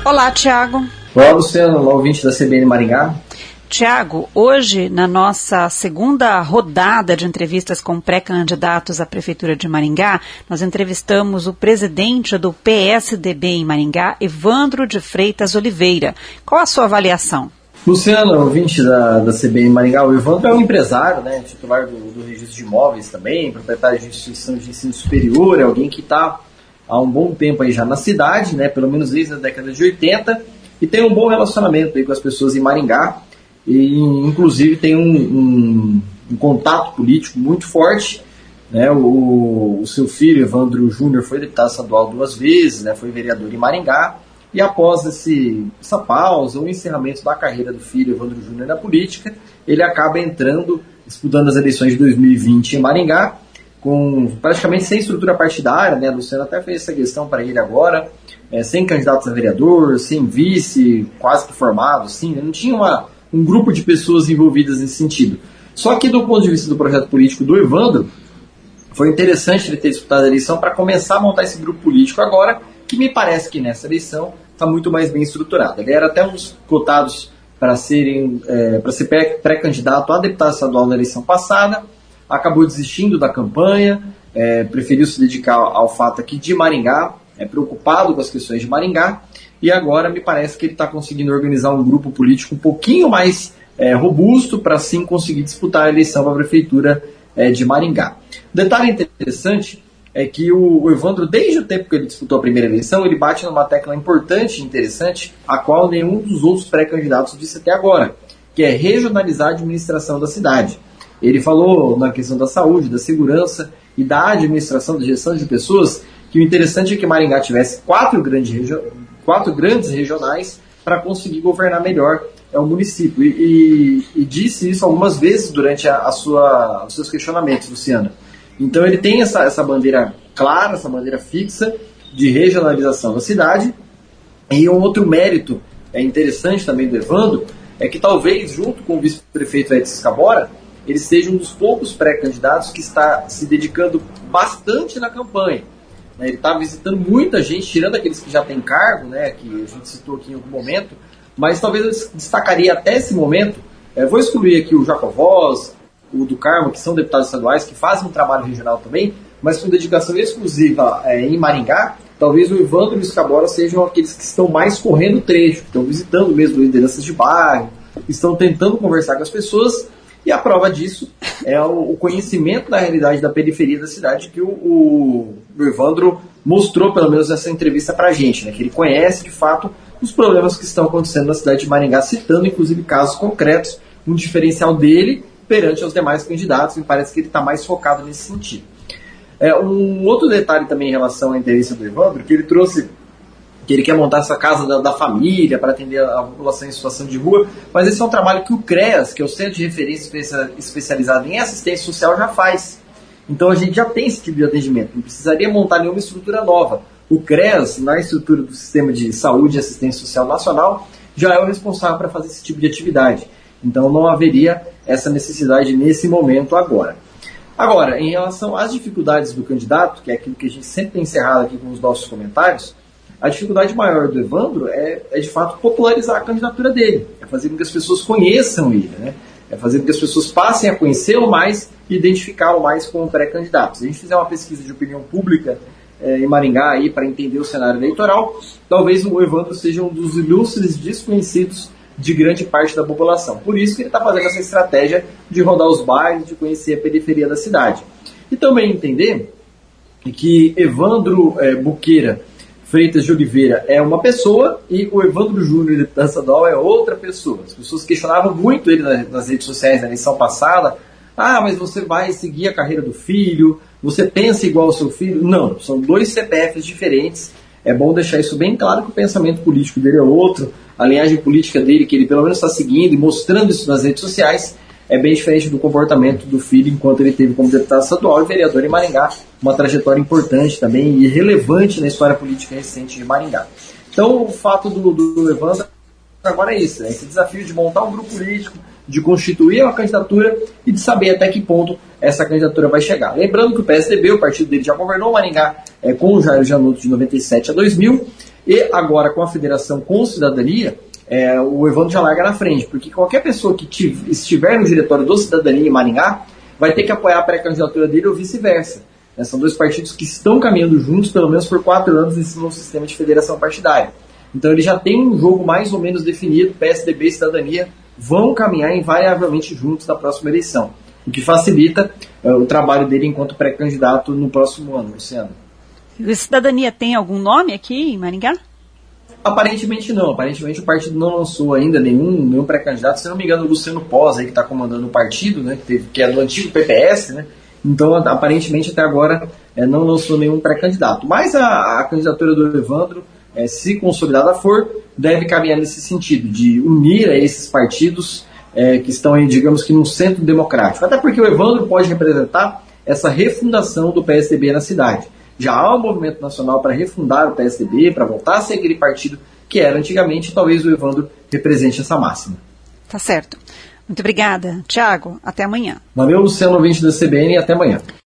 Olá, Tiago. Olá, Luciano, ouvinte da CBN Maringá. Tiago, hoje, na nossa segunda rodada de entrevistas com pré-candidatos à Prefeitura de Maringá, nós entrevistamos o presidente do PSDB em Maringá, Evandro de Freitas Oliveira. Qual a sua avaliação? Luciano, ouvinte da CBN Maringá, o Evandro é um empresário, né, titular do registro de imóveis também, proprietário de instituição de ensino superior, é alguém que está há um bom tempo aí já na cidade, né, pelo menos desde a década de 80, e tem um bom relacionamento aí com as pessoas em Maringá, e inclusive tem um contato político muito forte, né? O seu filho, Evandro Júnior, foi deputado estadual 2 vezes, né? Foi vereador em Maringá, e após essa pausa, o encerramento da carreira do filho, Evandro Júnior, na política, ele acaba disputando as eleições de 2020 em Maringá, praticamente sem estrutura partidária, né? A Luciana até fez essa questão para ele agora, sem candidatos a vereador, sem vice, quase que formado, assim, não tinha um grupo de pessoas envolvidas nesse sentido. Só que do ponto de vista do projeto político do Evandro, foi interessante ele ter disputado a eleição para começar a montar esse grupo político agora, que me parece que nessa eleição está muito mais bem estruturado. Ele era até um dos cotados para ser pré-candidato a deputado estadual na eleição passada, acabou desistindo da campanha, preferiu se dedicar ao fato aqui de Maringá, preocupado com as questões de Maringá, e agora me parece que ele está conseguindo organizar um grupo político um pouquinho mais robusto para assim conseguir disputar a eleição para a Prefeitura de Maringá. Detalhe interessante é que o Evandro, desde o tempo que ele disputou a primeira eleição, ele bate numa tecla importante e interessante, a qual nenhum dos outros pré-candidatos disse até agora, que é regionalizar a administração da cidade. Ele falou na questão da saúde, da segurança e da administração, da gestão de pessoas, que o interessante é que Maringá tivesse 4 grandes regionais para conseguir governar melhor o município. E disse isso algumas vezes durante os seus questionamentos, Luciano. Então ele tem essa bandeira clara, essa bandeira fixa de regionalização da cidade. E um outro mérito interessante também do Evandro é que talvez, junto com o vice-prefeito Edson Scabora, ele seja um dos poucos pré-candidatos que está se dedicando bastante na campanha. Ele está visitando muita gente, tirando aqueles que já têm cargo, né, que a gente citou aqui em algum momento, mas talvez eu destacaria até esse momento, vou excluir aqui o Jacovós, o do Carmo, que são deputados estaduais, que fazem um trabalho regional também, mas com dedicação exclusiva em Maringá, talvez o Evandro e o Scabora sejam aqueles que estão mais correndo o trecho, que estão visitando mesmo lideranças de bairro, estão tentando conversar com as pessoas, e a prova disso é o conhecimento da realidade da periferia da cidade que o Evandro mostrou, pelo menos nessa entrevista pra gente, né? Que ele conhece de fato os problemas que estão acontecendo na cidade de Maringá, citando inclusive casos concretos, um diferencial dele perante os demais candidatos, e parece que ele está mais focado nesse sentido. Um outro detalhe também em relação à entrevista do Evandro, que ele trouxe que ele quer montar essa casa da família para atender a população em situação de rua, mas esse é um trabalho que o CREAS, que é o Centro de Referência Especializado em Assistência Social, já faz. Então a gente já tem esse tipo de atendimento, não precisaria montar nenhuma estrutura nova. O CREAS, na estrutura do Sistema de Saúde e Assistência Social Nacional, já é o responsável para fazer esse tipo de atividade. Então não haveria essa necessidade nesse momento agora. Agora, em relação às dificuldades do candidato, que é aquilo que a gente sempre tem encerrado aqui com os nossos comentários, a dificuldade maior do Evandro é de fato popularizar a candidatura dele, é fazer com que as pessoas conheçam ele, né? É fazer com que as pessoas passem a conhecê-lo mais e identificá-lo mais como pré-candidato. Se a gente fizer uma pesquisa de opinião pública em Maringá aí para entender o cenário eleitoral, talvez o Evandro seja um dos ilustres desconhecidos de grande parte da população. Por isso que ele está fazendo essa estratégia de rodar os bairros, de conhecer a periferia da cidade. E também entender que Evandro Buqueira Freitas de Oliveira é uma pessoa e o Evandro Júnior, deputado estadual, é outra pessoa. As pessoas questionavam muito ele nas redes sociais na eleição passada. Mas você vai seguir a carreira do filho? Você pensa igual ao seu filho? Não, são 2 CPFs diferentes. É bom deixar isso bem claro, que o pensamento político dele é outro, a linhagem política dele, que ele pelo menos está seguindo e mostrando isso nas redes sociais, é bem diferente do comportamento do filho enquanto ele teve como deputado estadual e vereador em Maringá, uma trajetória importante também e relevante na história política recente de Maringá. Então o fato do Evandro agora é isso, né? Esse desafio de montar um grupo político, de constituir uma candidatura e de saber até que ponto essa candidatura vai chegar. Lembrando que o PSDB, o partido dele, já governou Maringá com o Jair Janotto de 97 a 2000, e agora com a Federação com Cidadania, o Evandro já larga na frente, porque qualquer pessoa que estiver no diretório do Cidadania em Maringá vai ter que apoiar a pré-candidatura dele ou vice-versa. São dois partidos que estão caminhando juntos, pelo menos por 4 anos, nesse novo sistema de federação partidária. Então ele já tem um jogo mais ou menos definido, PSDB e Cidadania vão caminhar invariavelmente juntos na próxima eleição, o que facilita o trabalho dele enquanto pré-candidato no próximo ano, Luciano. E a Cidadania tem algum nome aqui em Maringá? Aparentemente não, aparentemente o partido não lançou ainda nenhum pré-candidato, se não me engano o Luciano Pós, aí, que está comandando o partido, né, que é do antigo PPS, né, então aparentemente até agora não lançou nenhum pré-candidato. Mas a candidatura do Evandro, se consolidada for, deve caminhar nesse sentido, de unir esses partidos que estão aí, digamos que, no centro democrático, até porque o Evandro pode representar essa refundação do PSDB na cidade. Já há um movimento nacional para refundar o PSDB, para voltar a ser aquele partido que era antigamente, talvez o Evandro represente essa máxima. Tá certo. Muito obrigada. Tiago, até amanhã. Valeu, Luciano, ouvinte da CBN, e até amanhã.